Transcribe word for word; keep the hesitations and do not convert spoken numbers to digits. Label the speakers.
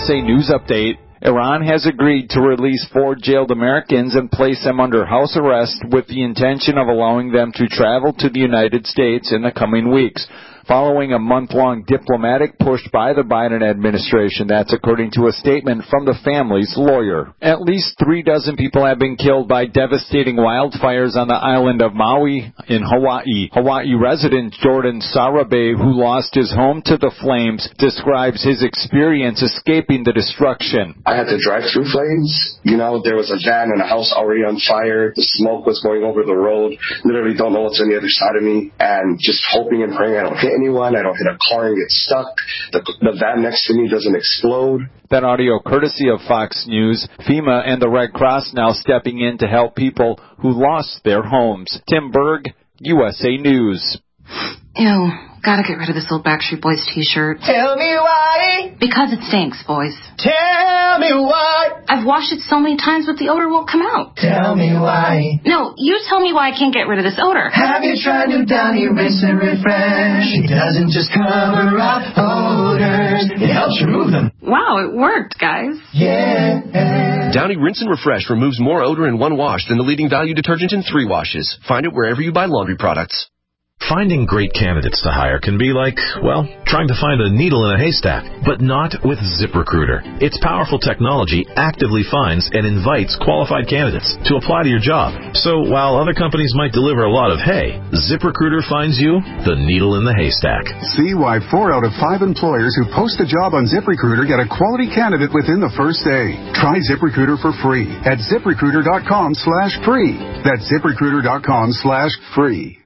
Speaker 1: S A News Update. Iran has agreed to release four jailed Americans and place them under house arrest with the intention of allowing them to travel to the United States in the coming weeks, following a month-long diplomatic push by the Biden administration. That's according to a statement from the family's lawyer. At least three dozen people have been killed by devastating wildfires on the island of Maui in Hawaii. Hawaii resident Jordan Sarabe, who lost his home to the flames, describes his experience escaping the destruction.
Speaker 2: I had to drive through flames. You know, there was a van and a house already on fire. The smoke was going over the road. Literally don't know what's on the other side of me, and just hoping and praying I don't hit anyone, I don't hit a car and get stuck, the, the van next to me doesn't explode.
Speaker 1: That audio courtesy of Fox News. FEMA and the Red Cross now stepping in to help people who lost their homes. Tim Berg, U S A News.
Speaker 3: Ew, gotta get rid of this old Backstreet Boys t-shirt.
Speaker 4: Tell me why.
Speaker 3: Because it stinks, boys.
Speaker 4: Tell me why.
Speaker 3: I've washed it so many times but the odor won't come out.
Speaker 4: Tell me why.
Speaker 3: No, you tell me why I can't get rid of this odor.
Speaker 4: Have you tried new Downy Rinse and Refresh? It doesn't just cover up odors, it helps remove them.
Speaker 3: Wow, it worked, guys.
Speaker 4: Yeah.
Speaker 5: Downy Rinse and Refresh removes more odor in one wash than the leading value detergent in three washes. Find it wherever you buy laundry products.
Speaker 6: Finding great candidates to hire can be like, well, trying to find a needle in a haystack, but not with ZipRecruiter. Its powerful technology actively finds and invites qualified candidates to apply to your job. So while other companies might deliver a lot of hay, ZipRecruiter finds you the needle in the haystack.
Speaker 7: See why four out of five employers who post a job on ZipRecruiter get a quality candidate within the first day. Try ZipRecruiter for free at ZipRecruiter.com slash free. That's ZipRecruiter.com slash free.